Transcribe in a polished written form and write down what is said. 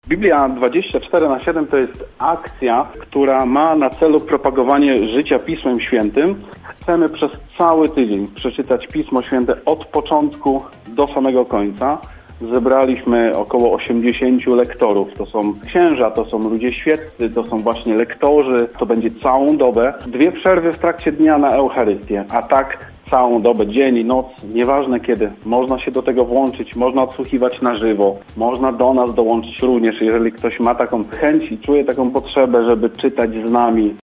Biblia 24/7 to jest akcja, która ma na celu propagowanie życia Pismem Świętym. Chcemy przez cały tydzień przeczytać Pismo Święte od początku do samego końca. Zebraliśmy około 80 lektorów. To są księża, to są ludzie świeccy, to są właśnie lektorzy. To będzie całą dobę. 2 przerwy w trakcie dnia na Eucharystię, a tak całą dobę, dzień i noc, nieważne kiedy. Można się do tego włączyć, można odsłuchiwać na żywo, można do nas dołączyć również, jeżeli ktoś ma taką chęć i czuje taką potrzebę, żeby czytać z nami.